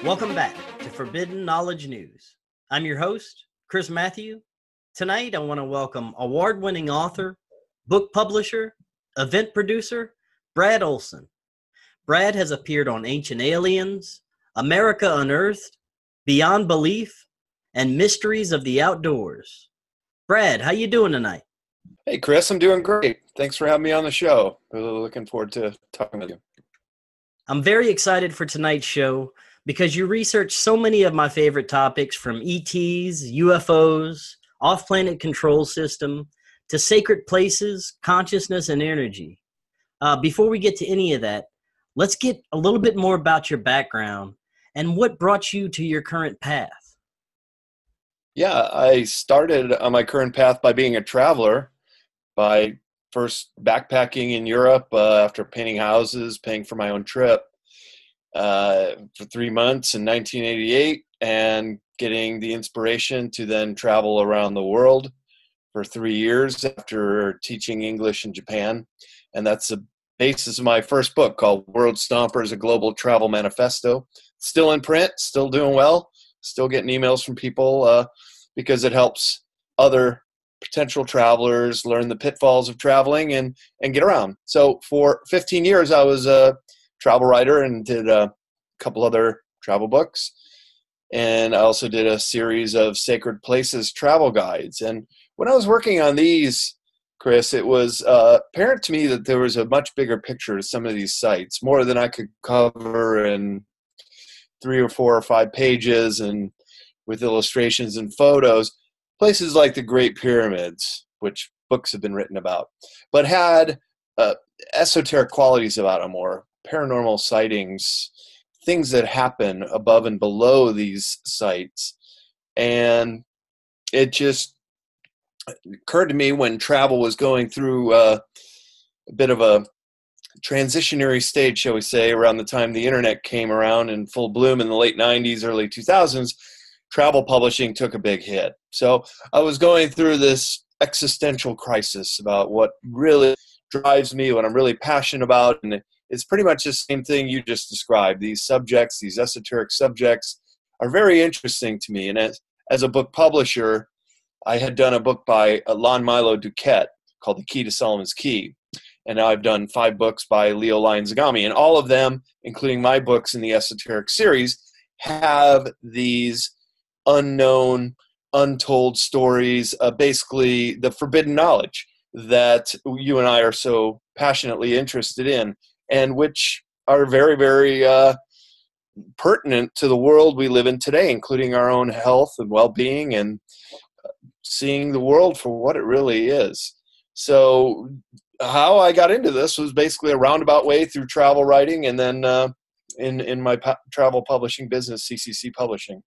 Welcome back to Forbidden Knowledge News. I'm your host, Chris Matthew. Tonight, I want to welcome award-winning author, book publisher, event producer, Brad Olson. Brad has appeared on Ancient Aliens, America Unearthed, Beyond Belief, and Mysteries of the Outdoors. Brad, how you doing tonight? Hey, Chris, I'm doing great. Thanks for having me on the show. Really looking forward to talking with you. I'm very excited for tonight's show because you research so many of my favorite topics, from ETs, UFOs, off-planet control system, to sacred places, consciousness, and energy. Before we get to any of that, let's get a little bit more about your background and what brought you to your current path. Yeah, I started on my current path by being a traveler, by first backpacking in Europe after painting houses, paying for my own trip for 3 months in 1988, and getting the inspiration to then travel around the world for 3 years after teaching English in Japan. And that's the basis of my first book, called World Stompers, A Global Travel Manifesto. Still in print, still doing well, still getting emails from people because it helps other potential travelers learn the pitfalls of traveling and get around. So for 15 years, I was a travel writer and did a couple other travel books. And I also did a series of sacred places travel guides. And when I was working on these, Chris, it was apparent to me that there was a much bigger picture to some of these sites, more than I could cover in 3 or 4 or 5 pages and with illustrations and photos. Places like the Great Pyramids, which books have been written about, but had esoteric qualities about them, or paranormal sightings, things that happen above and below these sites. And it just occurred to me when travel was going through a bit of a transitionary stage, shall we say, around the time the internet came around in full bloom in the late 90s, early 2000s, travel publishing took a big hit. So I was going through this existential crisis about what really drives me, what I'm really passionate about. And it's pretty much the same thing you just described. These subjects, these esoteric subjects, are very interesting to me. And as a book publisher, I had done a book by Lon Milo Duquette called The Key to Solomon's Key. And now I've done 5 books by Leo Lion Zagami. And all of them, including my books in the esoteric series, have these unknown, untold stories, basically the forbidden knowledge that you and I are so passionately interested in, and which are very, very pertinent to the world we live in today, including our own health and well-being and seeing the world for what it really is. So how I got into this was basically a roundabout way through travel writing, and then in my travel publishing business, CCC Publishing.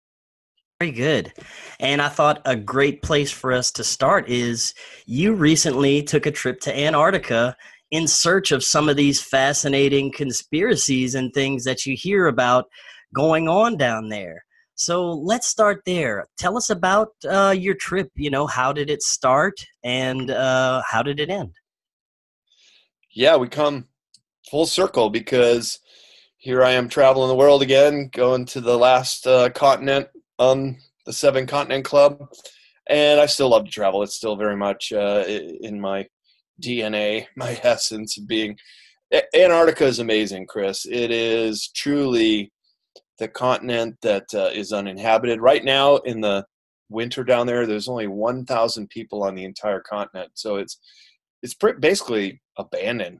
Very good. And I thought a great place for us to start is you recently took a trip to Antarctica in search of some of these fascinating conspiracies and things that you hear about going on down there. So let's start there. Tell us about your trip. How did it start and how did it end? Yeah, we come full circle because here I am traveling the world again, going to the last continent on the 7 Continent Club, and I still love to travel. It's still very much in my DNA, my essence of being. Antarctica is amazing, Chris. It is truly the continent that is uninhabited. Right now in the winter down there, there's only 1,000 people on the entire continent, so it's basically abandoned,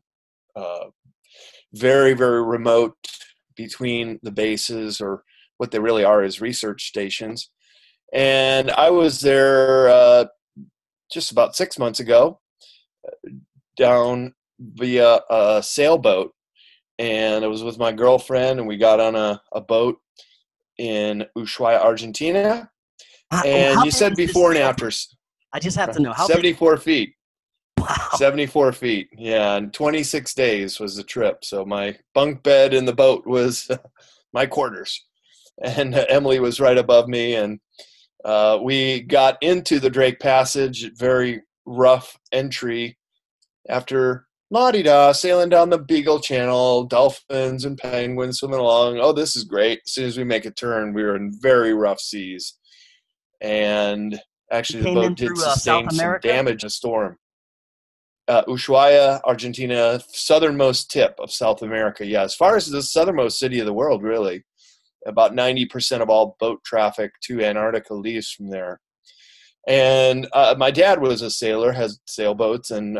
very, very remote between the bases, or what they really are is research stations. And I was there just about 6 months ago, down via a sailboat, and I was with my girlfriend, and we got on a boat in Ushuaia, Argentina. And you said before and after. I just have to know. How 74 feet. Wow. 74 feet. Yeah, and 26 days was the trip. So my bunk bed in the boat was my quarters. And Emily was right above me, and we got into the Drake Passage, very rough entry, after La-di-da, sailing down the Beagle Channel, dolphins and penguins swimming along. Oh, this is great. As soon as we make a turn, we were in very rough seas. And You actually, the came in boat did through South sustain some America? damage in a storm. Ushuaia, Argentina, southernmost tip of South America. Yeah, as far as the southernmost city of the world, really. About 90% of all boat traffic to Antarctica leaves from there. And my dad was a sailor, has sailboats, and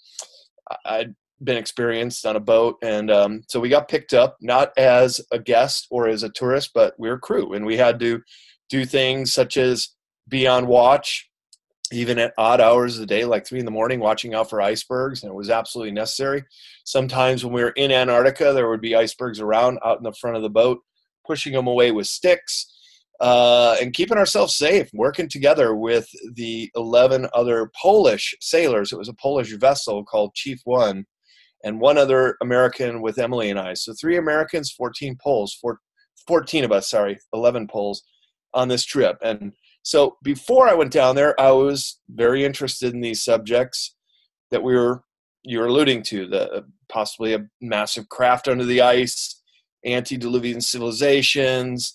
I'd been experienced on a boat. And so we got picked up, not as a guest or as a tourist, but we were crew. And we had to do things such as be on watch, even at odd hours of the day, like 3 a.m, watching out for icebergs, and it was absolutely necessary. Sometimes when we were in Antarctica, there would be icebergs around out in the front of the boat, pushing them away with sticks, and keeping ourselves safe, working together with the 11 other Polish sailors. It was a Polish vessel called Chief One, and one other American with Emily and I. So 3 Americans, 14 Poles, 14 of us, 11 Poles on this trip. And so before I went down there, I was very interested in these subjects that you were alluding to, the possibly a massive craft under the ice, antediluvian civilizations,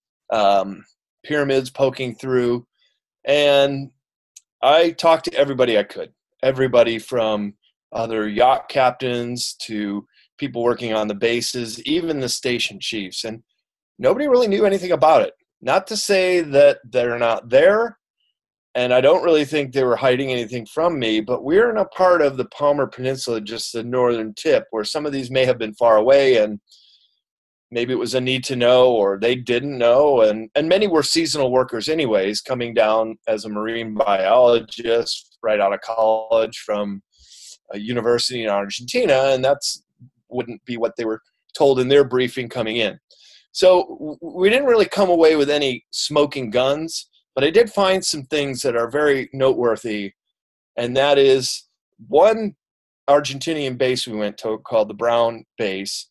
pyramids poking through. And I talked to everybody I could, everybody from other yacht captains to people working on the bases, even the station chiefs. And nobody really knew anything about it. Not to say that they're not there, and I don't really think they were hiding anything from me, but we're in a part of the Palmer Peninsula, just the northern tip, where some of these may have been far away, and maybe it was a need to know, or they didn't know, and many were seasonal workers anyways, coming down as a marine biologist right out of college from a university in Argentina, and that's wouldn't be what they were told in their briefing coming in. So we didn't really come away with any smoking guns, but I did find some things that are very noteworthy, and that is one Argentinian base we went to called the Brown Base.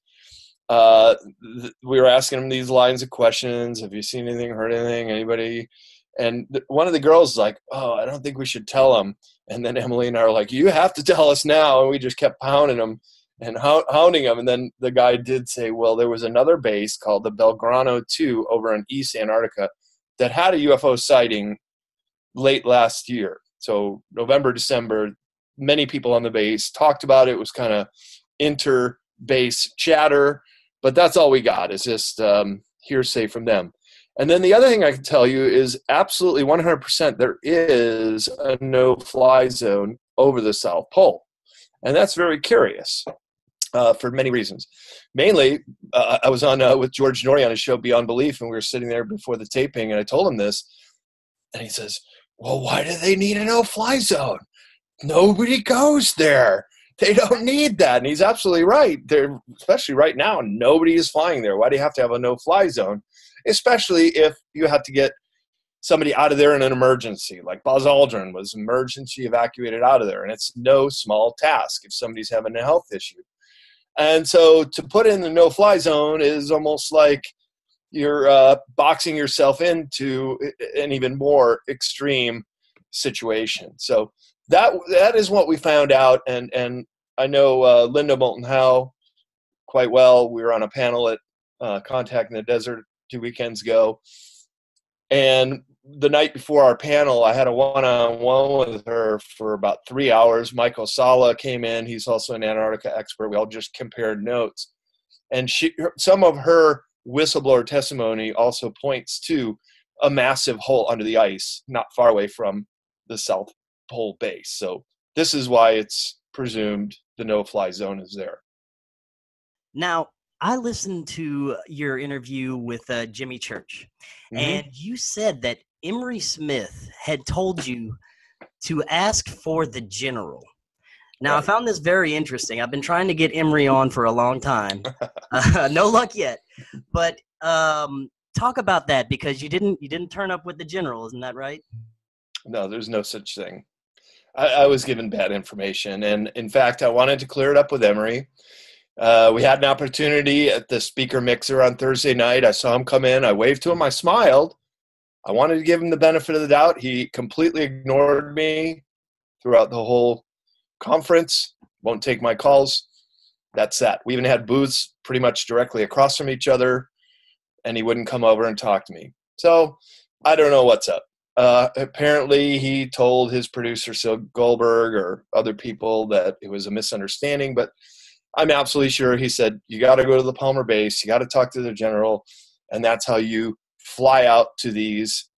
We were asking them these lines of questions. Have you seen anything, heard anything, anybody? And one of the girls was like, oh, I don't think we should tell them. And then Emily and I were like, you have to tell us now. And we just kept pounding them and hounding them. And then the guy did say, well, there was another base called the Belgrano 2 over in East Antarctica that had a UFO sighting late last year. So November, December, many people on the base talked about it. It was kind of inter-base chatter, but that's all we got is just hearsay from them. And then the other thing I can tell you is absolutely 100% there is a no-fly zone over the South Pole. And that's very curious for many reasons. Mainly, I was on with George Norrie on his show Beyond Belief, and we were sitting there before the taping, and I told him this. And he says, well, why do they need a no-fly zone? Nobody goes there. They don't need that. And he's absolutely right. They're, especially right now, nobody is flying there. Why do you have to have a no-fly zone? Especially if you have to get somebody out of there in an emergency. Like Buzz Aldrin was emergency evacuated out of there. And it's no small task if somebody's having a health issue. And so to put in the no-fly zone is almost like you're boxing yourself into an even more extreme situation. So that is what we found out. And I know Linda Moulton Howe quite well. We were on a panel at Contact in the Desert 2 weekends ago. And the night before our panel, I had a one-on-one with her for about 3 hours. Michael Sala came in. He's also an Antarctica expert. We all just compared notes. And some of her whistleblower testimony also points to a massive hole under the ice, not far away from the South Pole base. So this is why it's presumed the no-fly zone is there. Now, I listened to your interview with Jimmy Church, and you said that Emery Smith had told you to ask for the general. Now, I found this very interesting. I've been trying to get Emery on for a long time. No luck yet. But talk about that, because you didn't turn up with the general, isn't that right? No, there's no such thing. I was given bad information, and in fact, I wanted to clear it up with Emery. We had an opportunity at the speaker mixer on Thursday night. I saw him come in. I waved to him. I smiled. I wanted to give him the benefit of the doubt. He completely ignored me throughout the whole conference. won't take my calls. That's that. We even had booths pretty much directly across from each other, and he wouldn't come over and talk to me. So I don't know what's up. Apparently he told his producer, Sil Goldberg, or other people that it was a misunderstanding, but I'm absolutely sure he said, you got to go to the Palmer base, you got to talk to the general, and that's how you fly out to these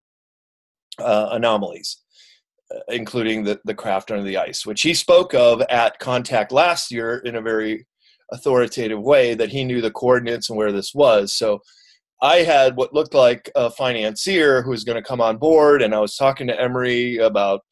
anomalies, including the craft under the ice, which he spoke of at Contact last year in a very authoritative way, that he knew the coordinates and where this was. So I had what looked like a financier who was going to come on board, and I was talking to Emery about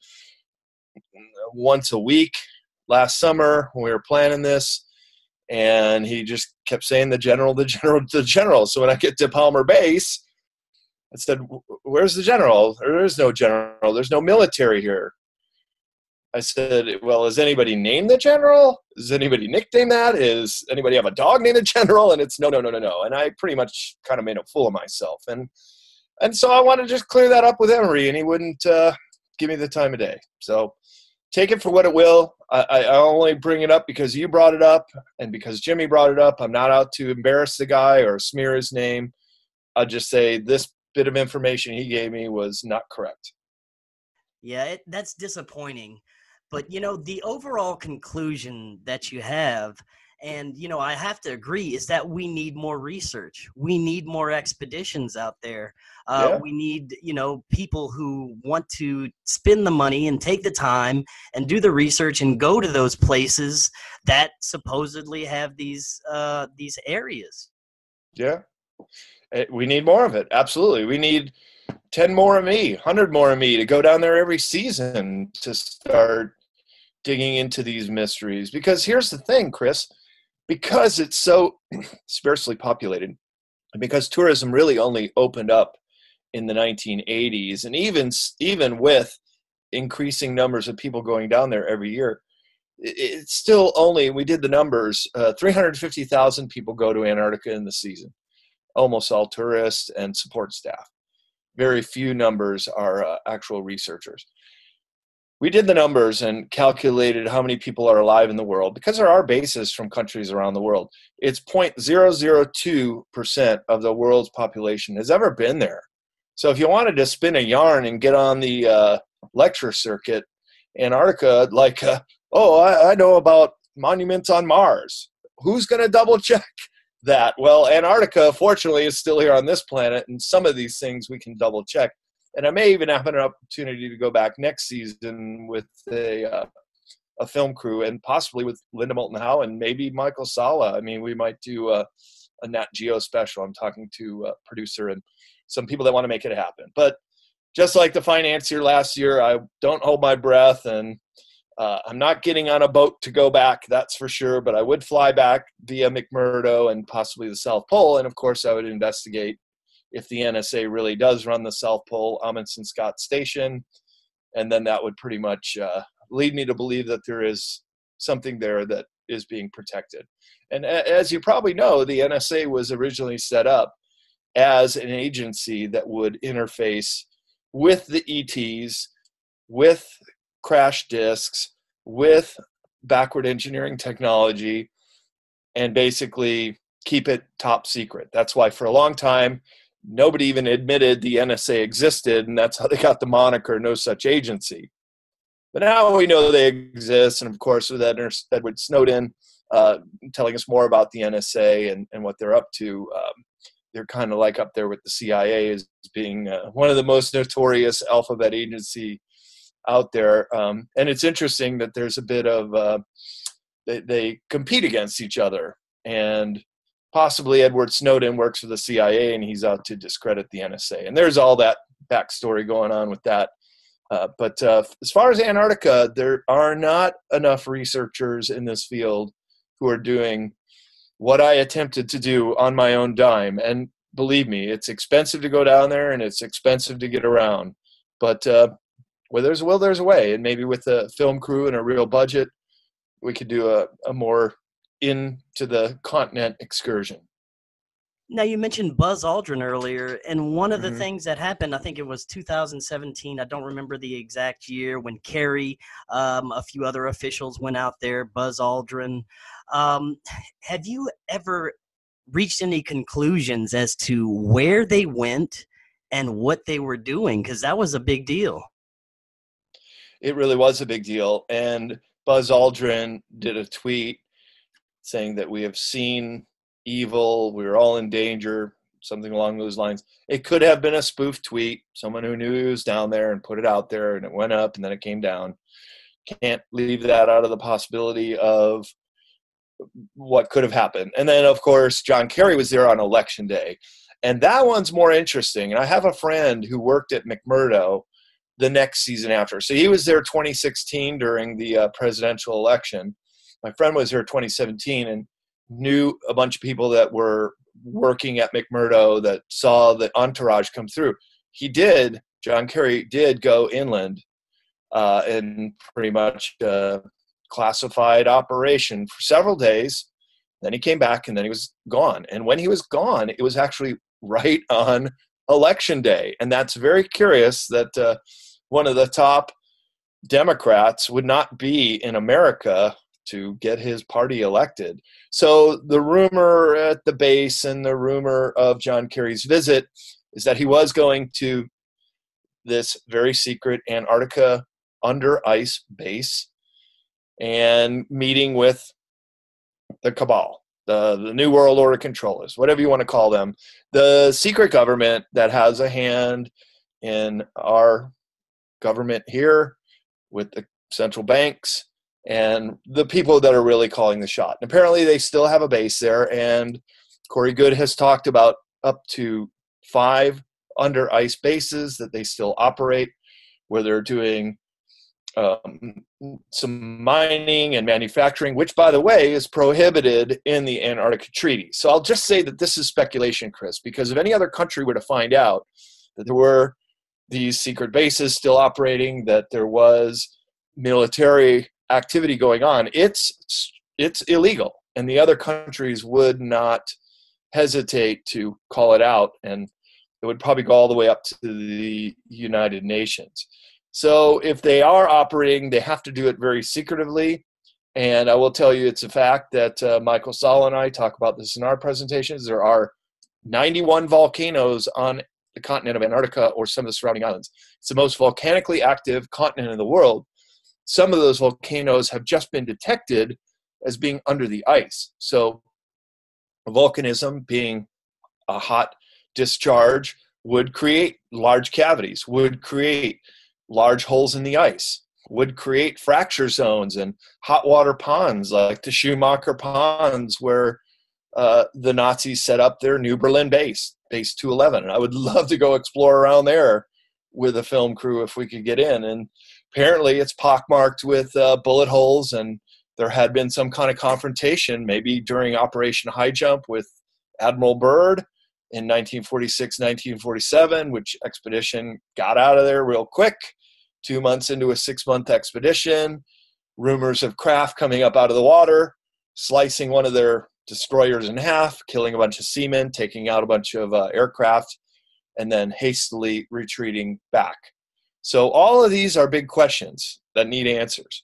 once a week last summer when we were planning this, and he just kept saying the general. So when I get to Palmer Base, I said, where's the general? There's no general. There's no military here. I said, well, has anybody named the general? Does anybody nickname that? Is anybody have a dog named the general? And it's no. And I pretty much kind of made a fool of myself. And so I wanted to just clear that up with Emery, and he wouldn't give me the time of day. So take it for what it will. I only bring it up because you brought it up and because Jimmy brought it up. I'm not out to embarrass the guy or smear his name. I'll just say this bit of information he gave me was not correct. Yeah, that's disappointing. But, the overall conclusion that you have, and, I have to agree, is that we need more research. We need more expeditions out there. We need, people who want to spend the money and take the time and do the research and go to those places that supposedly have these areas. Yeah, we need more of it. Absolutely. We need 10 more of me, 100 more of me to go down there every season to start digging into these mysteries. Because here's the thing, Chris, because it's so sparsely populated, and because tourism really only opened up in the 1980s, and even with increasing numbers of people going down there every year, it's still only, we did the numbers, 350,000 people go to Antarctica in the season, almost all tourists and support staff. Very few numbers are actual researchers. We did the numbers and calculated how many people are alive in the world, because there are bases from countries around the world. It's 0.002% of the world's population has ever been there. So if you wanted to spin a yarn and get on the lecture circuit, Antarctica, like, I know about monuments on Mars. Who's going to double check that? Well, Antarctica, fortunately, is still here on this planet, and some of these things we can double check. And I may even have an opportunity to go back next season with a film crew, and possibly with Linda Moulton Howe and maybe Michael Sala. I mean, we might do a Nat Geo special. I'm talking to a producer and some people that want to make it happen. But just like the financier last year, I don't hold my breath, and I'm not getting on a boat to go back, that's for sure. But I would fly back via McMurdo and possibly the South Pole. And, of course, I would investigate if the NSA really does run the South Pole, Amundsen Scott Station, and then that would pretty much lead me to believe that there is something there that is being protected. And as you probably know, the NSA was originally set up as an agency that would interface with the ETs, with crash disks, with backward engineering technology, and basically keep it top secret. That's why for a long time, nobody even admitted the NSA existed, and that's how they got the moniker No Such Agency. But now we know they exist, and of course with Edward Snowden telling us more about the NSA and what they're up to, they're kind of like up there with the CIA as being one of the most notorious alphabet agency out there. And it's interesting that there's a bit of, they compete against each other, and possibly Edward Snowden works for the CIA and he's out to discredit the NSA. And there's all that backstory going on with that. But as far as Antarctica, there are not enough researchers in this field who are doing what I attempted to do on my own dime. And believe me, it's expensive to go down there and it's expensive to get around. But where there's a will, there's a way. And maybe with a film crew and a real budget, we could do a more into the continent excursion. Now, you mentioned Buzz Aldrin earlier, and one of the Hmm. things that happened, I think it was 2017, I don't remember the exact year, when Kerry, a few other officials went out there, Buzz Aldrin. Um, have you ever reached any conclusions as to where they went and what they were doing? Because that was a big deal. It really was a big deal. And Buzz Aldrin did a tweet saying that we have seen evil, we're all in danger, something along those lines. It could have been a spoof tweet, someone who knew he was down there and put it out there, and it went up and then it came down. Can't leave that out of the possibility of what could have happened. And then, of course, John Kerry was there on election day. And that one's more interesting. And I have a friend who worked at McMurdo the next season after. So he was there 2016 during the presidential election. My friend was here 2017 and knew a bunch of people that were working at McMurdo that saw the entourage come through. John Kerry did go inland in pretty much classified operation for several days. Then he came back and then he was gone. And when he was gone, it was actually right on election day. And that's very curious that one of the top Democrats would not be in America to get his party elected. So the rumor at the base and the rumor of John Kerry's visit is that he was going to this very secret Antarctica under ice base and meeting with the cabal, the New World Order controllers, whatever you want to call them, the secret government that has a hand in our government here with the central banks and the people that are really calling the shot. And apparently they still have a base there, and Corey Goode has talked about up to 5 under ice bases that they still operate, where they're doing some mining and manufacturing, which, by the way, is prohibited in the Antarctica Treaty. So I'll just say that this is speculation, Chris, because if any other country were to find out that there were these secret bases still operating, that there was military activity going on, it's illegal, and the other countries would not hesitate to call it out, and it would probably go all the way up to the United Nations. So if they are operating, they have to do it very secretively. And I will tell you, it's a fact that Michael Saul and I talk about this in our presentations. There are 91 volcanoes on the continent of Antarctica or some of the surrounding islands. It's the most volcanically active continent in the world. Some of those volcanoes have just been detected as being under the ice. So volcanism, being a hot discharge, would create large cavities, would create large holes in the ice, would create fracture zones and hot water ponds like the Schumacher Ponds, where the Nazis set up their New Berlin base, Base 211. And I would love to go explore around there with a film crew if we could get in. And apparently it's pockmarked with bullet holes, and there had been some kind of confrontation, maybe during Operation High Jump with Admiral Byrd in 1946, 1947, which expedition got out of there real quick. 2 months into a 6-month expedition, rumors of craft coming up out of the water, slicing one of their destroyers in half, killing a bunch of seamen, taking out a bunch of aircraft, and then hastily retreating back. So all of these are big questions that need answers.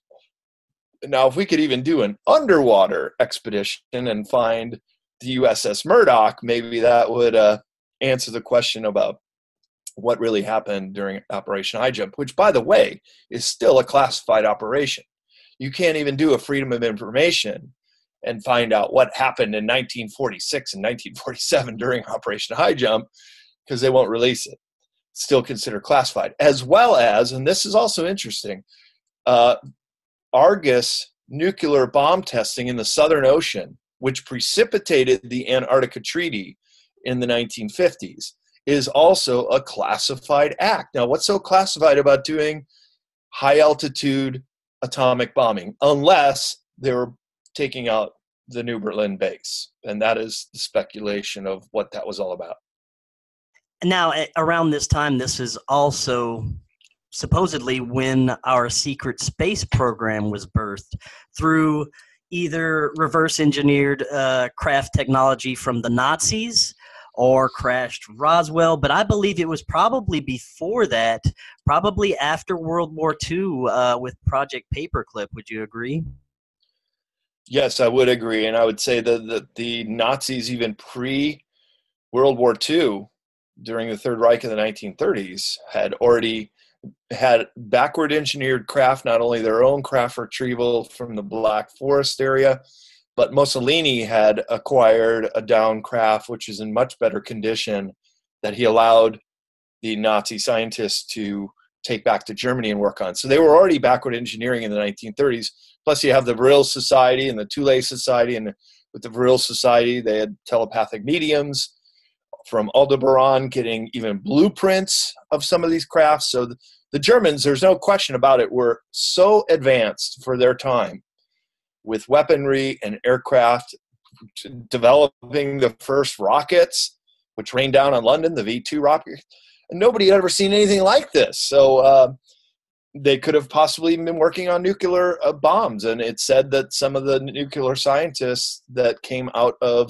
Now, if we could even do an underwater expedition and find the USS Murdoch, maybe that would answer the question about what really happened during Operation High Jump, which, by the way, is still a classified operation. You can't even do a Freedom of Information and find out what happened in 1946 and 1947 during Operation High Jump, because they won't release it. Still considered classified. As well as, and this is also interesting, Argus nuclear bomb testing in the Southern Ocean, which precipitated the Antarctica Treaty in the 1950s, is also a classified act. Now, what's so classified about doing high altitude atomic bombing? Unless they were taking out the New Berlin base. And that is the speculation of what that was all about. Now, around this time, this is also supposedly when our secret space program was birthed through either reverse engineered craft technology from the Nazis or crashed Roswell, but I believe it was probably before that, probably after World War II with Project Paperclip. Would you agree? Yes, I would agree. And I would say that the Nazis, even pre World War II, during the Third Reich in the 1930s, had already had backward engineered craft, not only their own craft retrieval from the Black Forest area, but Mussolini had acquired a down craft which is in much better condition that he allowed the Nazi scientists to take back to Germany and work on. So they were already backward engineering in the 1930s. Plus you have the Vril Society and the Thule Society, and with the Vril Society they had telepathic mediums from Aldebaran getting even blueprints of some of these crafts. So the Germans, there's no question about it, were so advanced for their time with weaponry and aircraft, developing the first rockets, which rained down on London, the V2 rocket. And nobody had ever seen anything like this. So they could have possibly been working on nuclear bombs. And it said that some of the nuclear scientists that came out of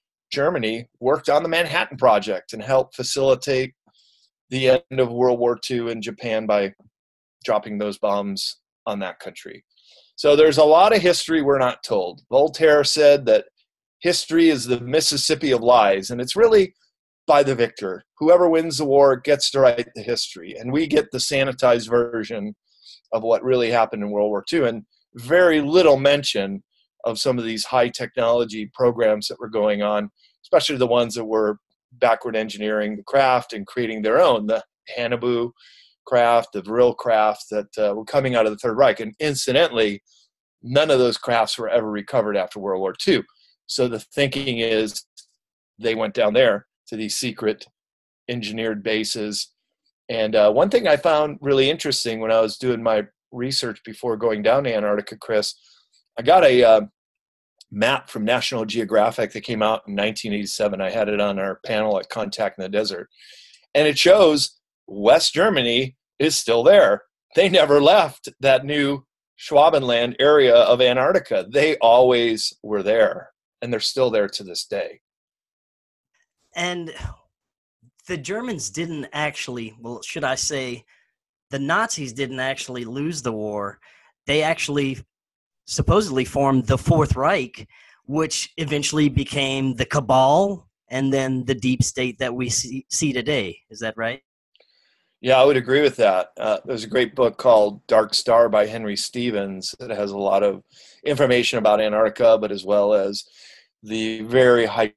Germany worked on the Manhattan Project and helped facilitate the end of World War II in Japan by dropping those bombs on that country. So there's a lot of history we're not told. Voltaire said that history is the Mississippi of lies, and it's really by the victor. Whoever wins the war gets to write the history, and we get the sanitized version of what really happened in World War II, and very little mention of some of these high technology programs that were going on, especially the ones that were backward engineering the craft and creating their own, the Haunebu craft, the Vril craft that were coming out of the Third Reich. And incidentally, none of those crafts were ever recovered after World War II. So the thinking is they went down there to these secret engineered bases. And one thing I found really interesting when I was doing my research before going down to Antarctica, Chris, I got a map from National Geographic that came out in 1987. I had it on our panel at Contact in the Desert. And it shows West Germany is still there. They never left that new Schwabenland area of Antarctica. They always were there, and they're still there to this day. And the Germans didn't actually, well, should I say, the Nazis didn't actually lose the war. They actually supposedly formed the Fourth Reich, which eventually became the Cabal and then the deep state that we see today. Is that right? Yeah, I would agree with that. There's a great book called Dark Star by Henry Stevens that has a lot of information about Antarctica, but as well as the very high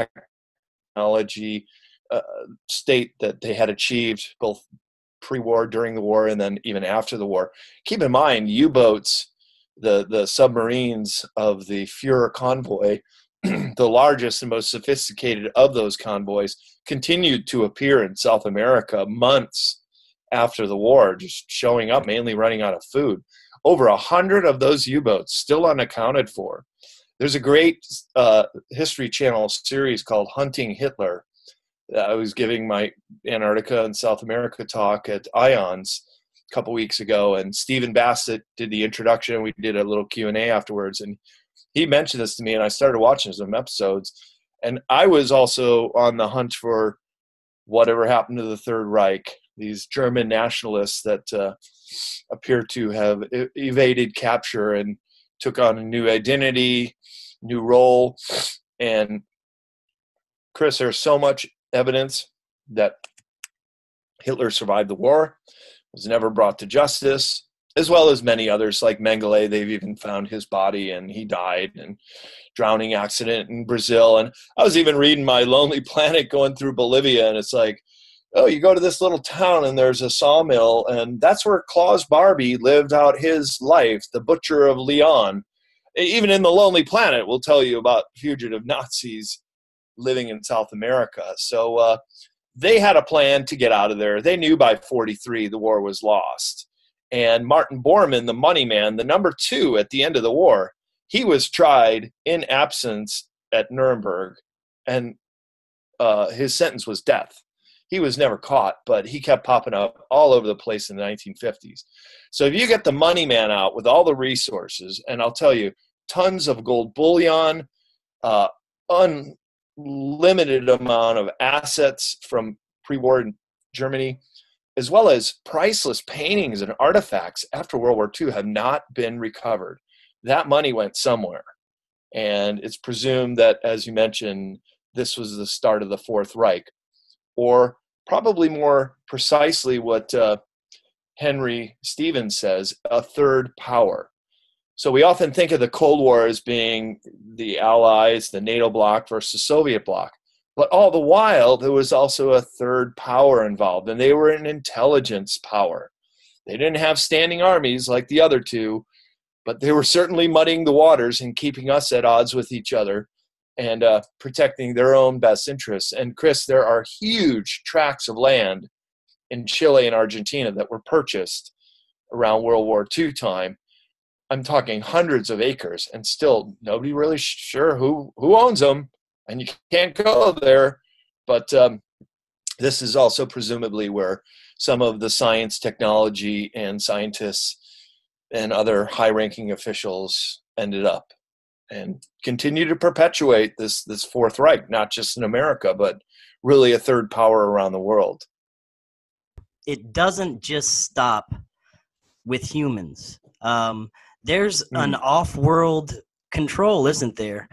technology state that they had achieved both pre-war, during the war, and then even after the war. Keep in mind, U-boats, the submarines of the Fuhrer convoy, the largest and most sophisticated of those convoys, continued to appear in South America months after the war, just showing up, mainly running out of food. Over 100 of those U-boats still unaccounted for. There's a great History Channel series called Hunting Hitler. I was giving my Antarctica and South America talk at IONS a couple weeks ago, and Stephen Bassett did the introduction. We did a little Q&A afterwards, and he mentioned this to me, and I started watching some episodes. And I was also on the hunt for whatever happened to the Third Reich, these German nationalists that appear to have evaded capture and took on a new identity, new role. And Chris, there's so much evidence that Hitler survived the war, was never brought to justice, as well as many others like Mengele. They've even found his body and he died in drowning accident in Brazil. And I was even reading my Lonely Planet going through Bolivia, and it's like, oh, you go to this little town and there's a sawmill, and that's where Klaus Barbie lived out his life, the butcher of Leon. Even in the Lonely Planet, we'll tell you about fugitive Nazis living in South America. So they had a plan to get out of there. They knew by 43 the war was lost. And Martin Bormann, the money man, the number 2 at the end of the war, he was tried in absence at Nuremberg, and his sentence was death. He was never caught, but he kept popping up all over the place in the 1950s. So if you get the money man out with all the resources, and I'll tell you, tons of gold bullion, limited amount of assets from pre-war Germany, as well as priceless paintings and artifacts after World War II have not been recovered. That money went somewhere. And it's presumed that, as you mentioned, this was the start of the Fourth Reich, or probably more precisely what Henry Stevens says, a third power. So we often think of the Cold War as being the Allies, the NATO bloc versus Soviet bloc. But all the while, there was also a third power involved, and they were an intelligence power. They didn't have standing armies like the other two, but they were certainly muddying the waters and keeping us at odds with each other and protecting their own best interests. And Chris, there are huge tracts of land in Chile and Argentina that were purchased around World War II time. I'm talking hundreds of acres, and still nobody really sure who owns them, and you can't go there. But this is also presumably where some of the science, technology, and scientists and other high-ranking officials ended up, and continue to perpetuate this Fourth Reich, not just in America, but really a third power around the world. It doesn't just stop with humans. There's an off-world control, isn't there?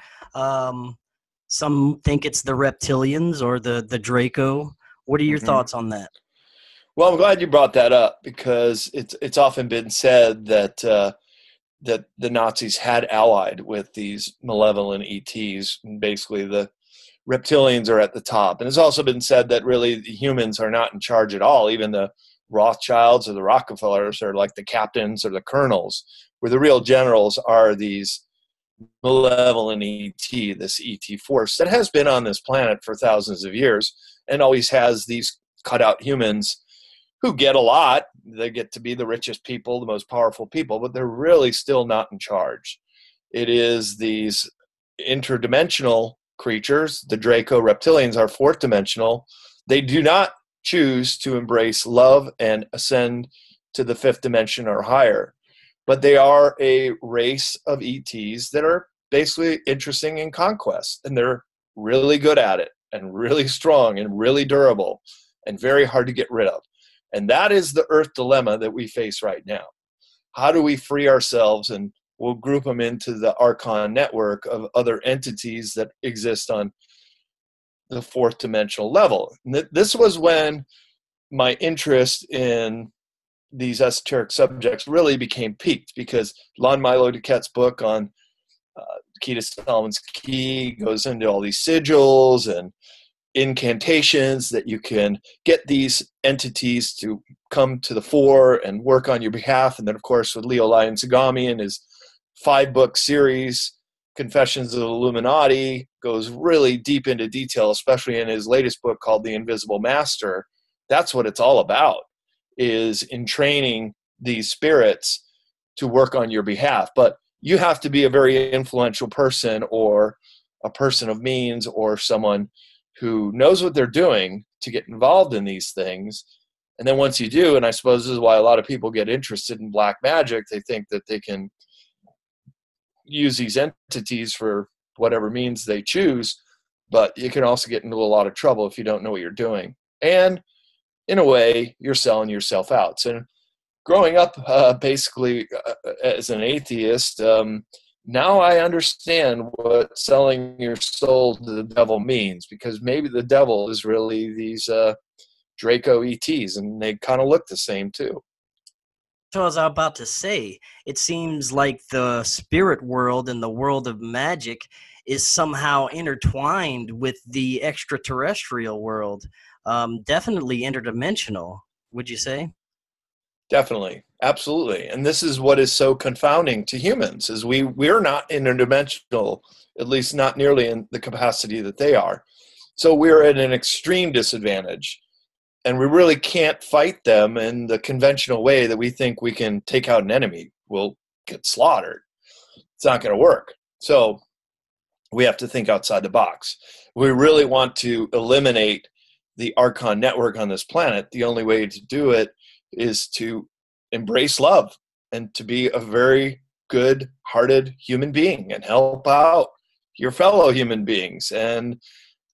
Some think it's the reptilians or the Draco. What are your thoughts on that? Well, I'm glad you brought that up, because it's often been said that that the Nazis had allied with these malevolent ETs. And basically, the reptilians are at the top. And it's also been said that really the humans are not in charge at all. Even the Rothschilds or the Rockefellers are like the captains or the colonels, where the real generals are these malevolent ET, this ET force that has been on this planet for thousands of years and always has these cutout humans who get a lot. They get to be the richest people, the most powerful people, but they're really still not in charge. It is these interdimensional creatures, the Draco reptilians are fourth dimensional. They do not choose to embrace love and ascend to the fifth dimension or higher, but they are a race of ETs that are basically interesting in conquest, and they're really good at it and really strong and really durable and very hard to get rid of. And that is the Earth dilemma that we face right now. How do we free ourselves? And we'll group them into the Archon network of other entities that exist on the fourth dimensional level. And this was when my interest in these esoteric subjects really became piqued, because Lon Milo DuQuette's book on Key to Solomon's Key goes into all these sigils and incantations that you can get these entities to come to the fore and work on your behalf. And then, of course, with Leo Lion-Zagami and his 5-book series, Confessions of the Illuminati, goes really deep into detail, especially in his latest book called The Invisible Master. That's what it's all about, is in training these spirits to work on your behalf. But you have to be a very influential person, or a person of means, or someone who knows what they're doing to get involved in these things. And then once you do, and I suppose this is why a lot of people get interested in black magic, they think that they can use these entities for whatever means they choose, but you can also get into a lot of trouble if you don't know what you're doing. And in a way, you're selling yourself out. So growing up basically as an atheist, now I understand what selling your soul to the devil means, because maybe the devil is really these Draco ETs, and they kind of look the same too. So I was about to say, it seems like the spirit world and the world of magic is somehow intertwined with the extraterrestrial world. Definitely interdimensional, would you say? Definitely. Absolutely. And this is what is so confounding to humans, is we're not interdimensional, at least not nearly in the capacity that they are. So we're at an extreme disadvantage, and we really can't fight them in the conventional way that we think we can take out an enemy. We'll get slaughtered. It's not going to work. So we have to think outside the box. We really want to eliminate the Archon network on this planet. The only way to do it is to embrace love and to be a very good-hearted human being and help out your fellow human beings. And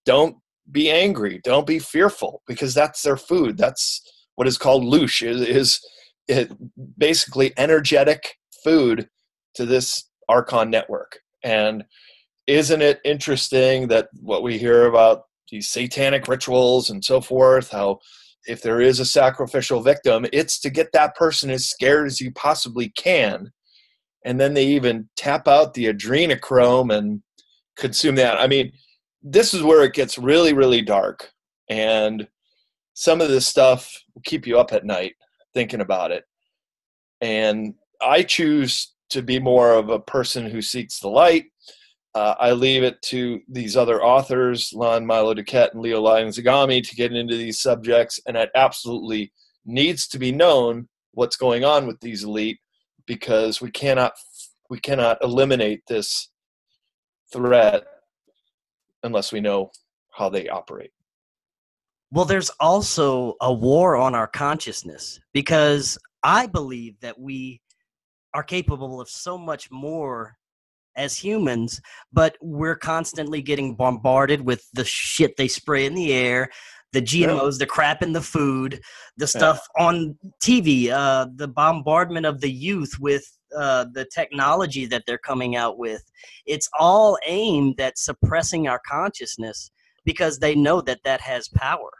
don't be angry, don't be fearful, because that's their food. That's what is called loosh, is it basically energetic food to this Archon network. And isn't it interesting that what we hear about these satanic rituals and so forth, how if there is a sacrificial victim, it's to get that person as scared as you possibly can. And then they even tap out the adrenochrome and consume that. I mean, this is where it gets really, really dark. And some of this stuff will keep you up at night thinking about it. And I choose to be more of a person who seeks the light. I leave it to these other authors, Lon Milo DuQuette and Leo Lyons-Zagami, to get into these subjects. And it absolutely needs to be known what's going on with these elite, because we cannot eliminate this threat unless we know how they operate. Well, there's also a war on our consciousness, because I believe that we are capable of so much more as humans, but we're constantly getting bombarded with the shit they spray in the air, the GMOs, the crap in the food, the stuff on TV, the bombardment of the youth with the technology that they're coming out with. It's all aimed at suppressing our consciousness because they know that that has power.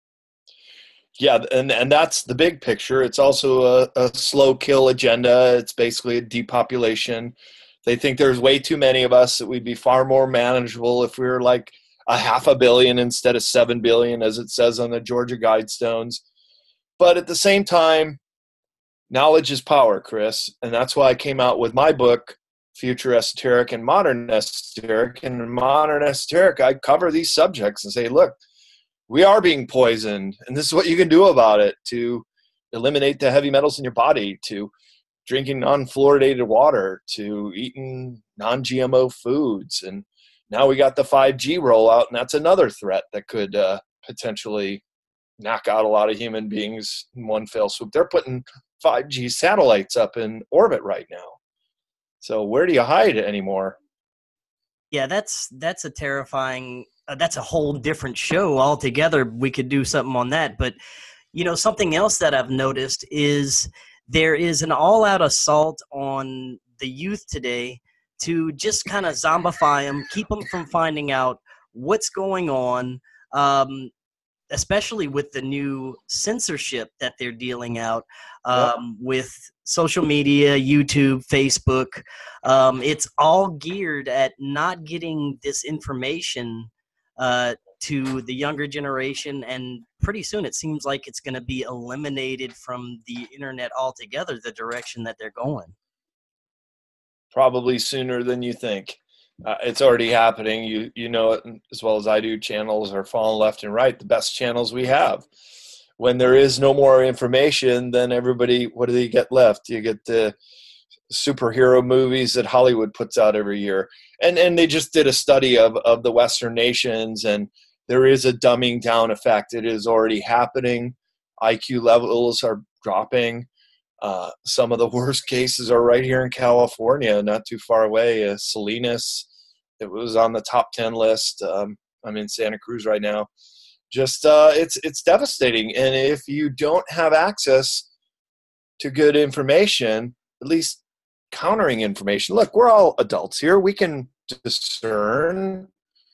Yeah, and that's the big picture. It's also a slow kill agenda. It's basically a depopulation. They think there's way too many of us, that we'd be far more manageable if we were like 500 million instead of 7 billion, as it says on the Georgia Guidestones. But at the same time, knowledge is power, Chris. And that's why I came out with my book, Future Esoteric and Modern Esoteric. And in Modern Esoteric, I cover these subjects and say, look, we are being poisoned, and this is what you can do about it to eliminate the heavy metals in your body, to drinking non-fluoridated water, to eating non-GMO foods. And now we got the 5G rollout, and that's another threat that could potentially knock out a lot of human beings in one fell swoop. They're putting 5G satellites up in orbit right now. So where do you hide anymore? Yeah, that's a terrifying, that's a whole different show altogether. We could do something on that. But, you know, something else that I've noticed is there is an all-out assault on the youth today to just kind of zombify them, keep them from finding out what's going on, especially with the new censorship that they're dealing out with social media, YouTube, Facebook. It's all geared at not getting this information to the younger generation, and pretty soon it seems like it's going to be eliminated from the internet altogether, the direction that they're going. Probably sooner than you think. It's already happening. You know it as well as I do. Channels are falling left and right, the best channels we have. When there is no more information, then everybody, what do they get left? You get the superhero movies that Hollywood puts out every year. And they just did a study of the Western nations, and there is a dumbing down effect. It is already happening. IQ levels are dropping. Some of the worst cases are right here in California, not too far away. Salinas, it was on the top 10 list. I'm in Santa Cruz right now. Just it's devastating. And if you don't have access to good information, at least countering information. Look, we're all adults here. We can discern.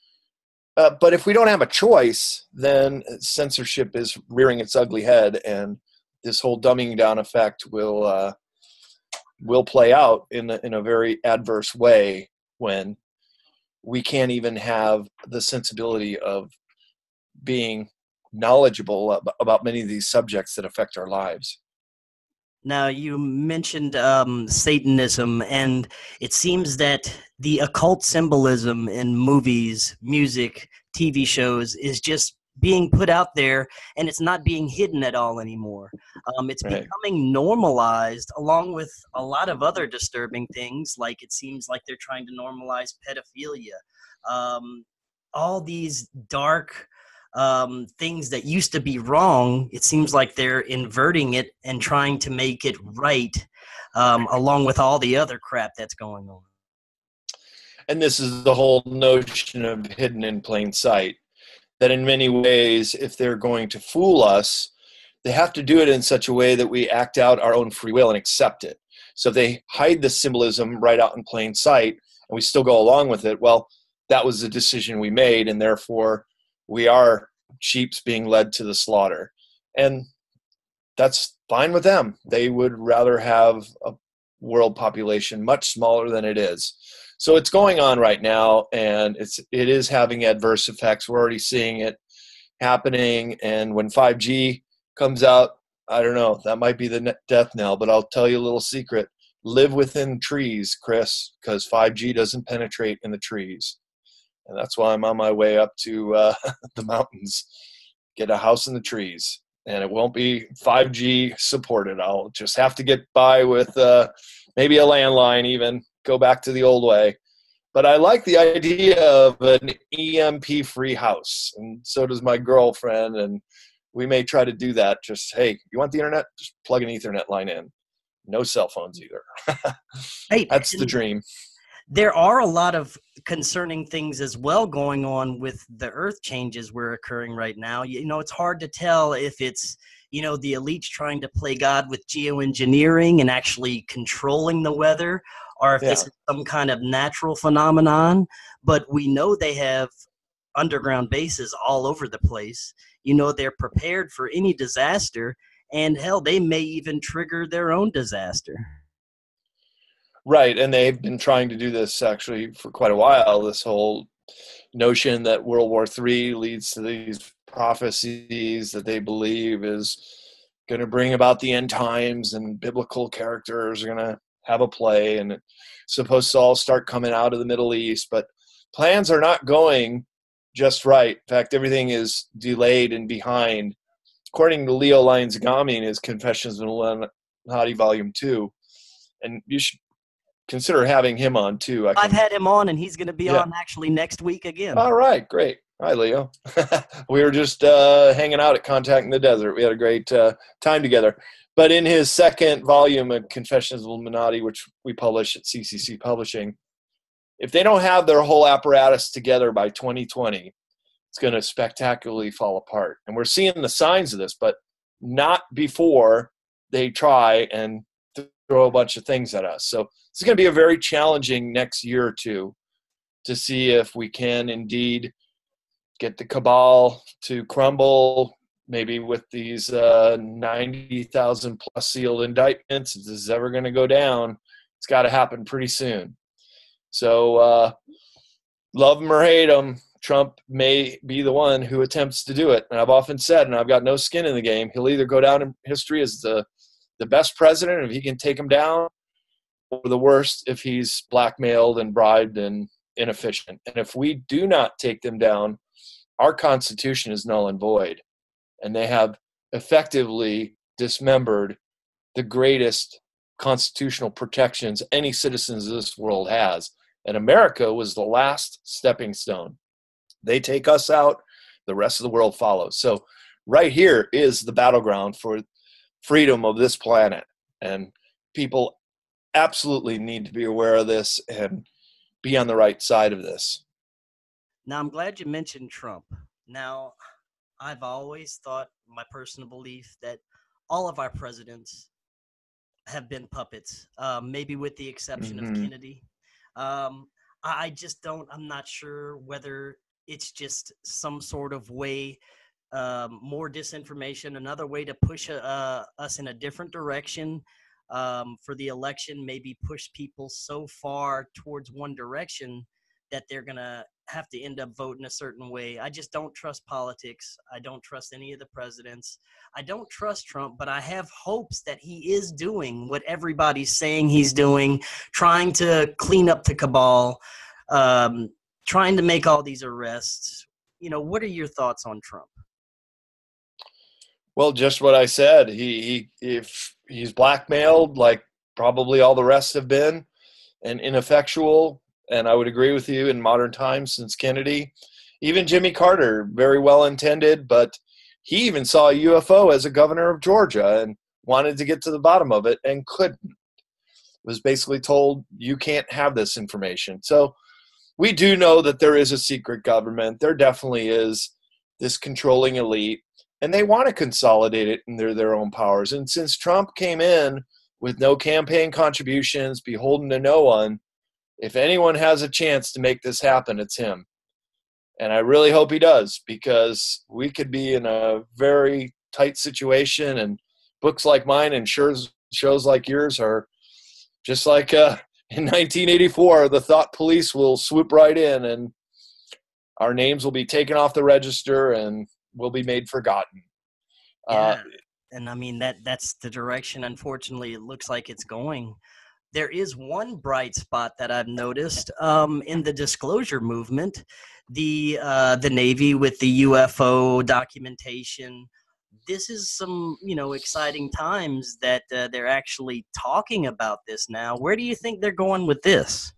But if we don't have a choice, then censorship is rearing its ugly head, and this whole dumbing down effect will play out in a very adverse way when we can't even have the sensibility of being knowledgeable about many of these subjects that affect our lives. Now, you mentioned Satanism, and it seems that the occult symbolism in movies, music, TV shows is just being put out there, and it's not being hidden at all anymore. It's becoming normalized, along with a lot of other disturbing things, like it seems like they're trying to normalize pedophilia. All these dark things that used to be wrong, it seems like they're inverting it and trying to make it right, along with all the other crap that's going on. And this is the whole notion of hidden in plain sight. that in many ways, if they're going to fool us, they have to do it in such a way that we act out our own free will and accept it. So if they hide the symbolism right out in plain sight and we still go along with it, well, that was the decision we made, and therefore we are sheeps being led to the slaughter. And that's fine with them. They would rather have a world population much smaller than it is. So it's going on right now, and it is having adverse effects. We're already seeing it happening, and when 5G comes out, I don't know, that might be the death knell, but I'll tell you a little secret. Live within trees, Chris, because 5G doesn't penetrate in the trees. And that's why I'm on my way up to the mountains, get a house in the trees. And it won't be 5G supported. I'll just have to get by with maybe a landline even, go back to the old way. But I like the idea of an EMP-free house, and so does my girlfriend, and we may try to do that. Just, hey, you want the internet? Just plug an Ethernet line in. No cell phones either. Hey, that's the dream. There are a lot of concerning things as well going on with the earth changes we're occurring right now. You know, it's hard to tell if it's, you know, the elites trying to play God with geoengineering and actually controlling the weather, or if this is some kind of natural phenomenon. But we know they have underground bases all over the place. You know, they're prepared for any disaster, and hell, they may even trigger their own disaster. Right, and they've been trying to do this actually for quite a while, this whole notion that World War III leads to these prophecies that they believe is going to bring about the end times, and biblical characters are going to have a play, and it's supposed to all start coming out of the Middle East. But plans are not going just right. In fact, everything is delayed and behind. According to Leo Lyons-Gami in his Confessions of an Illuminati Volume 2, and you should consider having him on too. I've had him on, and he's going to be on actually next week again. All right, great. Hi, Leo. We were just hanging out at Contact in the Desert. We had a great time together. But in his second volume of Confessions of Illuminati, which we publish at CCC Publishing, if they don't have their whole apparatus together by 2020, it's going to spectacularly fall apart. And we're seeing the signs of this, but not before they try and throw a bunch of things at us. So it's going to be a very challenging next year or two to see if we can indeed get the cabal to crumble, maybe with these 90,000 plus sealed indictments. If this is ever going to go down, it's got to happen pretty soon. So love him or hate him, Trump may be the one who attempts to do it. And I've often said, and I've got no skin in the game, he'll either go down in history as the best president if he can take him down, or the worst if he's blackmailed and bribed and inefficient. And if we do not take them down, our Constitution is null and void. And they have effectively dismembered the greatest constitutional protections any citizens of this world has. And America was the last stepping stone. They take us out, the rest of the world follows. So right here is the battleground for freedom of this planet. And people absolutely need to be aware of this and be on the right side of this. Now, I'm glad you mentioned Trump. Now, I've always thought, my personal belief, that all of our presidents have been puppets, maybe with the exception of Kennedy. I just don't, I'm not sure whether it's just some sort of way, more disinformation, another way to push us in a different direction for the election, maybe push people so far towards one direction that they're going to have to end up voting a certain way. I just don't trust politics. I don't trust any of the presidents. I don't trust Trump, but I have hopes that he is doing what everybody's saying he's doing, trying to clean up the cabal, trying to make all these arrests. You know, what are your thoughts on Trump? Well, just what I said. If he's blackmailed, like probably all the rest have been, and ineffectual, and I would agree with you, in modern times since Kennedy. Even Jimmy Carter, very well intended, but he even saw a UFO as a governor of Georgia and wanted to get to the bottom of it and couldn't. Was basically told, you can't have this information. So we do know that there is a secret government. There definitely is this controlling elite, and they want to consolidate it in their own powers. And since Trump came in with no campaign contributions, beholden to no one, if anyone has a chance to make this happen, it's him. And I really hope he does, because we could be in a very tight situation, and books like mine and shows like yours are just like in 1984, the thought police will swoop right in and our names will be taken off the register and will be made forgotten. Yeah. And I mean, that's the direction, unfortunately, it looks like it's going. There is one bright spot that I've noticed in the disclosure movement, the Navy with the UFO documentation. This is some, exciting times that they're actually talking about this now. Where do you think they're going with this?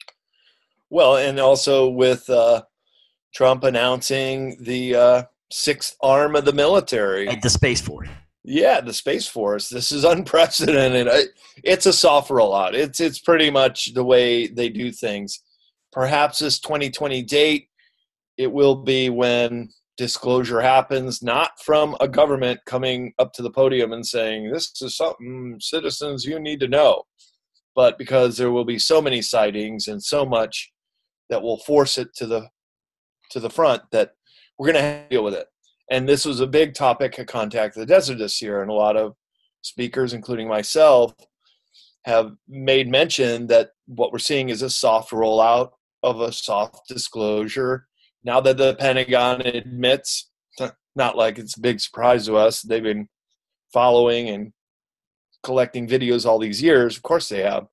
Well, and also with Trump announcing the sixth arm of the military. Like the Space Force. Yeah, the Space Force. This is unprecedented. It's a soft rollout. It's pretty much the way they do things. Perhaps this 2020 date, it will be when disclosure happens, not from a government coming up to the podium and saying, this is something citizens you need to know, but because there will be so many sightings and so much that will force it to the front that we're going to have to deal with it. And this was a big topic at Contact the Desert this year, and a lot of speakers, including myself, have made mention that what we're seeing is a soft rollout of a soft disclosure. Now that the Pentagon admits, not like it's a big surprise to us, they've been following and collecting videos all these years. Of course they have.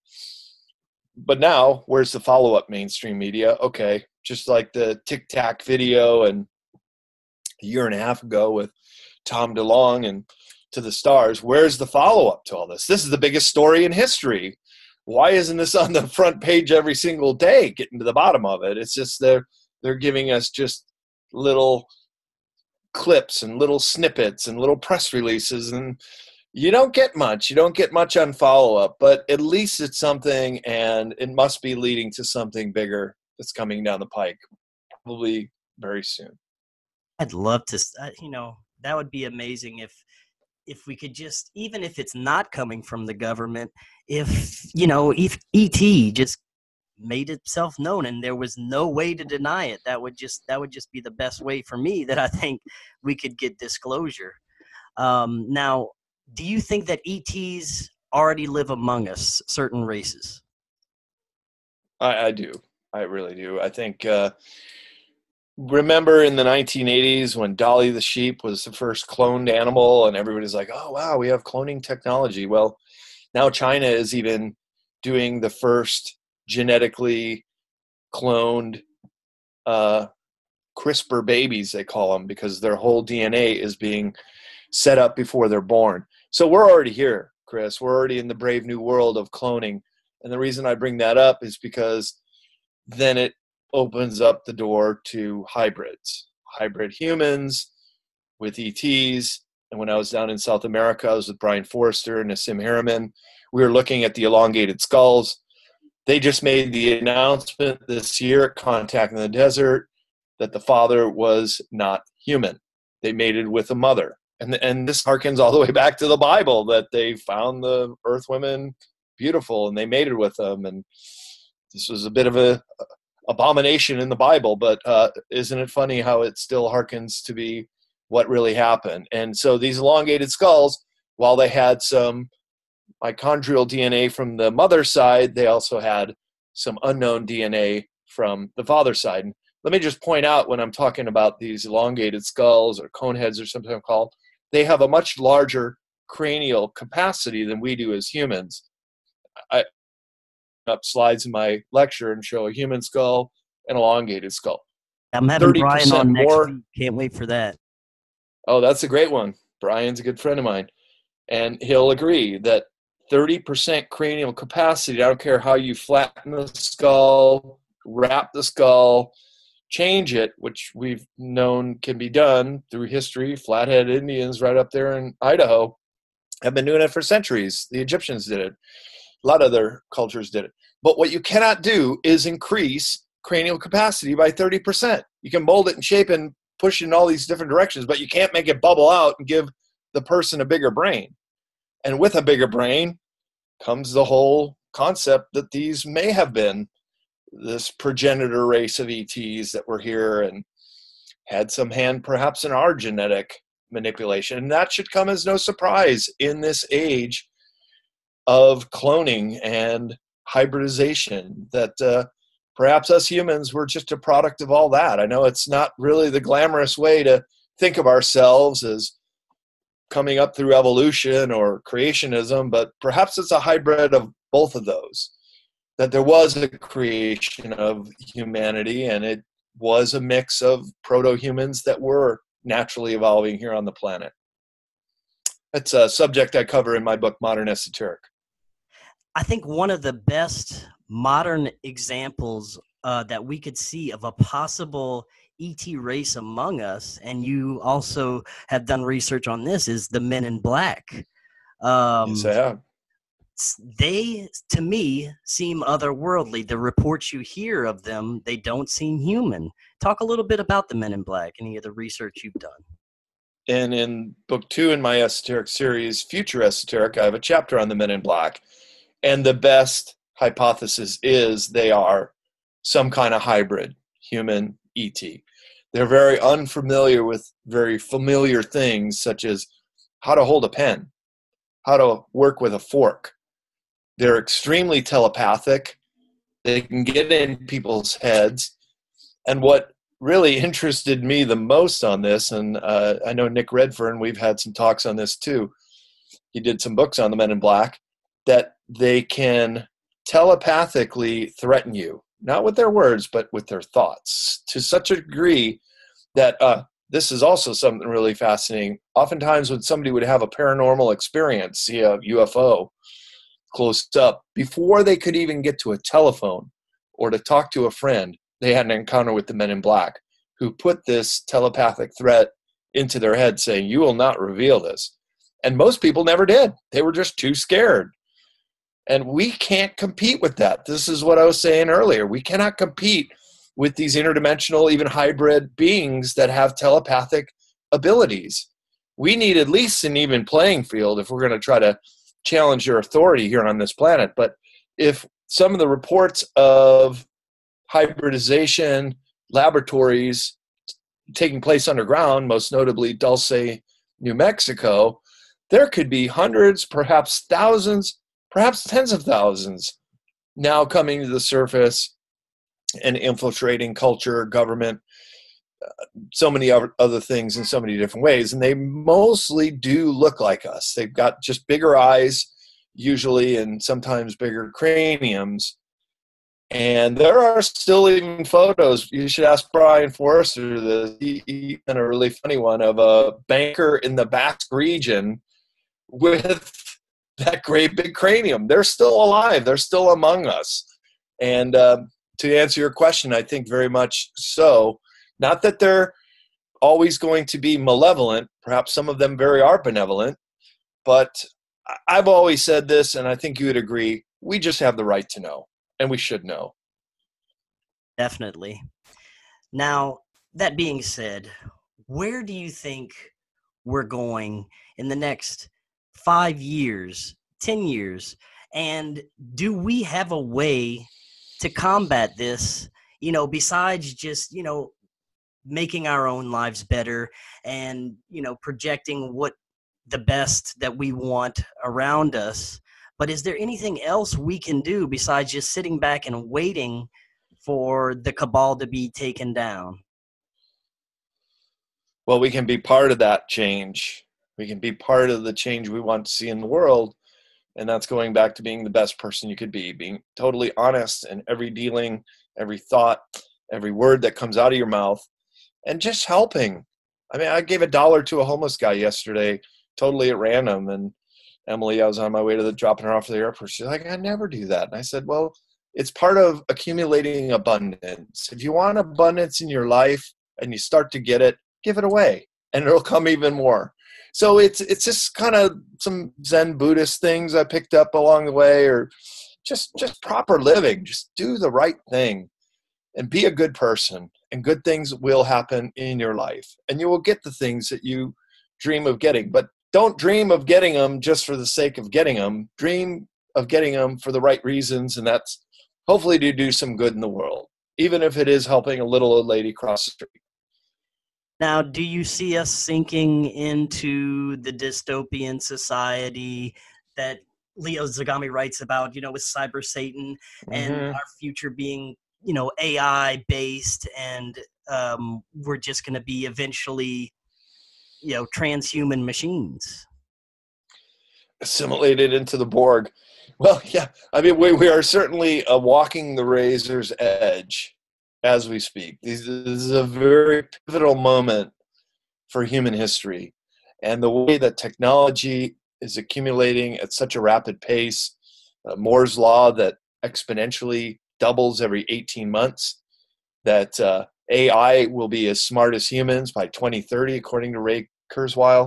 But now, where's the follow-up mainstream media? Okay, just like the Tic Tac video and a year and a half ago with Tom DeLonge and To the Stars, where's the follow-up to all this? This is the biggest story in history. Why isn't this on the front page every single day, getting to the bottom of it? It's just they're giving us just little clips and little snippets and little press releases, and you don't get much. You don't get much on follow-up, but at least it's something, and it must be leading to something bigger that's coming down the pike, probably very soon. I'd love to, that would be amazing if we could just, even if it's not coming from the government, if ET just made itself known and there was no way to deny it, that would just be the best way for me that I think we could get disclosure. Now, do you think that ETs already live among us, certain races? I do. I really do. I think, remember in the 1980s when Dolly the sheep was the first cloned animal and everybody's like, oh, wow, we have cloning technology. Well, now China is even doing the first genetically cloned CRISPR babies, they call them, because their whole DNA is being set up before they're born. So we're already here, Chris. We're already in the brave new world of cloning. And the reason I bring that up is because then it opens up the door to hybrids, hybrid humans with ETs. And when I was down in South America, I was with Brian Forrester and Nassim Harriman. We were looking at the elongated skulls. They just made the announcement this year at Contact in the Desert that the father was not human. They mated with a mother. And this harkens all the way back to the Bible, that they found the earth women beautiful and they mated with them. And this was a bit of a abomination in the Bible, but isn't it funny how it still harkens to be what really happened? And so these elongated skulls, while they had some mitochondrial DNA from the mother's side, they also had some unknown DNA from the father's side. And let me just point out, when I'm talking about these elongated skulls or cone heads or something called, they have a much larger cranial capacity than we do as humans. I up slides in my lecture and show a human skull and elongated skull. I'm having Brian on next week. Can't wait for that. Oh, that's a great one. Brian's a good friend of mine. And he'll agree that 30% cranial capacity, I don't care how you flatten the skull, wrap the skull, change it, which we've known can be done through history. Flathead Indians right up there in Idaho have been doing it for centuries. The Egyptians did it. A lot of other cultures did it. But what you cannot do is increase cranial capacity by 30%. You can mold it and shape and push in all these different directions, but you can't make it bubble out and give the person a bigger brain. And with a bigger brain comes the whole concept that these may have been this progenitor race of ETs that were here and had some hand perhaps in our genetic manipulation. And that should come as no surprise in this age of cloning and hybridization, that perhaps us humans were just a product of all that. I know it's not really the glamorous way to think of ourselves as coming up through evolution or creationism, but perhaps it's a hybrid of both of those, that there was a creation of humanity and it was a mix of proto-humans that were naturally evolving here on the planet. It's a subject I cover in my book, Modern Esoteric. I think one of the best modern examples that we could see of a possible ET race among us, and you also have done research on this, is the Men in Black. Yes, I have. They, to me, seem otherworldly. The reports you hear of them, they don't seem human. Talk a little bit about the Men in Black, any of the research you've done. And in book 2 in my esoteric series, Future Esoteric, I have a chapter on the Men in Black. And the best hypothesis is they are some kind of hybrid human ET. They're very unfamiliar with very familiar things, such as how to hold a pen, how to work with a fork. They're extremely telepathic. They can get in people's heads. And what really interested me the most on this, and I know Nick Redfern, we've had some talks on this too. He did some books on the Men in Black, that they can telepathically threaten you, not with their words, but with their thoughts, to such a degree that this is also something really fascinating. Oftentimes when somebody would have a paranormal experience, see a UFO close up, before they could even get to a telephone or to talk to a friend, they had an encounter with the Men in Black, who put this telepathic threat into their head saying, you will not reveal this. And most people never did. They were just too scared. And we can't compete with that. This is what I was saying earlier. We cannot compete with these interdimensional, even hybrid beings that have telepathic abilities. We need at least an even playing field if we're going to try to challenge your authority here on this planet. But if some of the reports of hybridization laboratories taking place underground, most notably Dulce, New Mexico, there could be hundreds, perhaps thousands, perhaps tens of thousands now coming to the surface and infiltrating culture, government, so many other things in so many different ways. And they mostly do look like us. They've got just bigger eyes, usually, and sometimes bigger craniums. And there are still even photos. You should ask Brian Forrester, he done a really funny one of a banker in the Basque region with that great big cranium. They're still alive. They're still among us. And to answer your question, I think very much so. Not that they're always going to be malevolent. Perhaps some of them are benevolent. But I've always said this, and I think you would agree, we just have the right to know, and we should know. Definitely. Now, that being said, where do you think we're going in the next 5 years, 10 years? And do we have a way to combat this, besides just, making our own lives better and, projecting what the best that we want around us? But is there anything else we can do besides just sitting back and waiting for the cabal to be taken down? Well, we can be part of that change. We can be part of the change we want to see in the world. And that's going back to being the best person you could be, being totally honest in every dealing, every thought, every word that comes out of your mouth, and just helping. I mean, I gave $1 to a homeless guy yesterday, totally at random. And Emily, I was on my way to dropping her off at the airport. She's like, I never do that. And I said, well, it's part of accumulating abundance. If you want abundance in your life and you start to get it, give it away and it'll come even more. So it's just kind of some Zen Buddhist things I picked up along the way, or just proper living. Just do the right thing and be a good person. and good things will happen in your life, and you will get the things that you dream of getting. But don't dream of getting them just for the sake of getting them. Dream of getting them for the right reasons, and that's hopefully to do some good in the world, even if it is helping a little old lady cross the street. Now, do you see us sinking into the dystopian society that Leo Zagami writes about, with Cyber Satan and Mm-hmm. our future being, AI based, and we're just going to be eventually, transhuman machines? Assimilated into the Borg. Well, yeah, I mean, we are certainly walking the razor's edge as we speak. This is a very pivotal moment for human history. And the way that technology is accumulating at such a rapid pace, Moore's law that exponentially doubles every 18 months, that AI will be as smart as humans by 2030, according to Ray Kurzweil.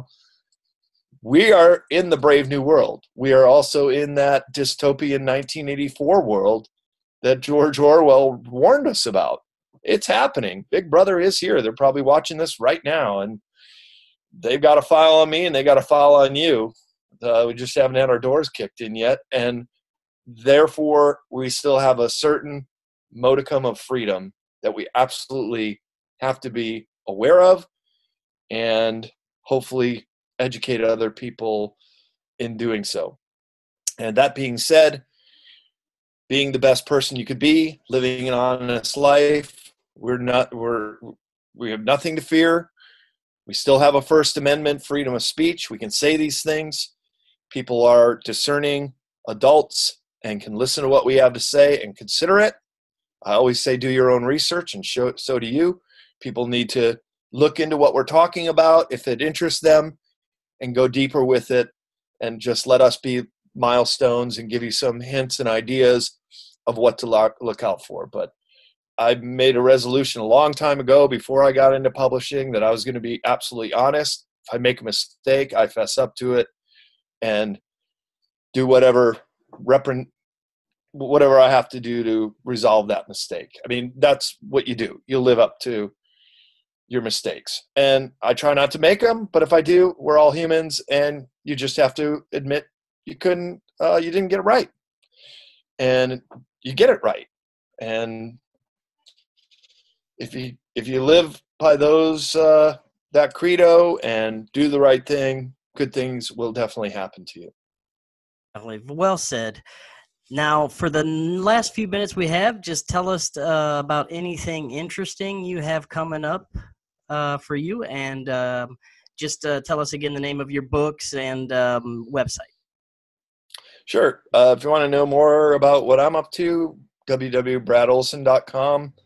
We are in the brave new world. We are also in that dystopian 1984 world that George Orwell warned us about. It's happening. Big Brother is here. They're probably watching this right now, and they've got a file on me and they got a file on you. We just haven't had our doors kicked in yet, and therefore we still have a certain modicum of freedom that we absolutely have to be aware of, and hopefully educate other people in doing so. And that being said, being the best person you could be, living an honest life, we have nothing to fear. We still have a First Amendment freedom of speech. We can say these things. People are discerning adults and can listen to what we have to say and consider it. I always say do your own research, and so do you. People need to look into what we're talking about if it interests them, and go deeper with it, and just let us be milestones and give you some hints and ideas of what to look out for. But I made a resolution a long time ago before I got into publishing that I was going to be absolutely honest. If I make a mistake, I fess up to it and do whatever I have to do to resolve that mistake. I mean, that's what you do. You live up to your mistakes. And I try not to make them, but if I do, we're all humans, and you just have to admit you didn't get it right. And you get it right. And if you live by that credo and do the right thing, good things will definitely happen to you. Definitely. Well said. Now, for the last few minutes we have, just tell us about anything interesting you have coming up for you, and just tell us again the name of your books and website. Sure. If you want to know more about what I'm up to, www.bradolsen.com,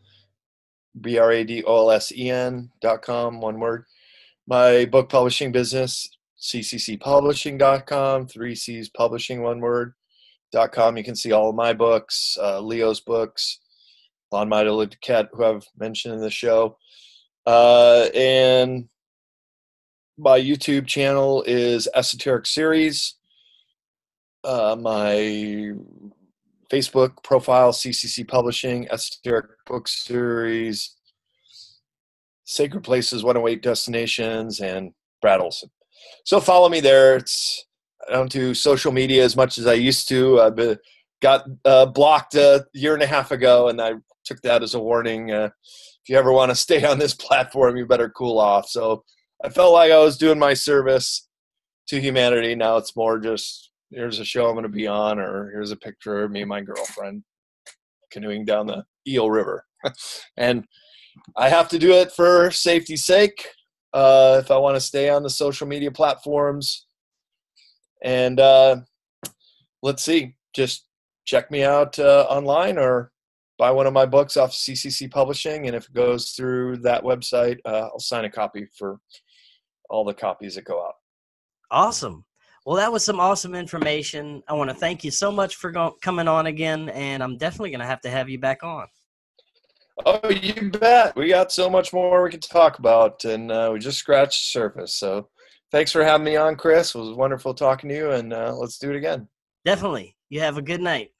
BRADOLSEN.com, one word. My book publishing business, cccpublishing.com, 3C's publishing, one word, .com. You can see all of my books, Leo's books, On My Deluded Cat, who I've mentioned in the show. And my YouTube channel is Esoteric Series. My Facebook profile, CCC Publishing, Esoteric Book Series, Sacred Places, 108 Destinations, and Brad Olsen. So follow me there. I don't do social media as much as I used to. I've got blocked a year and a half ago, and I took that as a warning. If you ever want to stay on this platform, you better cool off. So I felt like I was doing my service to humanity. Now it's more just, here's a show I'm going to be on, or here's a picture of me and my girlfriend canoeing down the Eel River. And I have to do it for safety's sake if I want to stay on the social media platforms. And let's see, just check me out online, or buy one of my books off CCC Publishing. And if it goes through that website, I'll sign a copy for all the copies that go out. Awesome. Well, that was some awesome information. I want to thank you so much for coming on again, and I'm definitely going to have you back on. Oh, you bet. We got so much more we can talk about, and we just scratched the surface. So thanks for having me on, Chris. It was wonderful talking to you, and let's do it again. Definitely. You have a good night.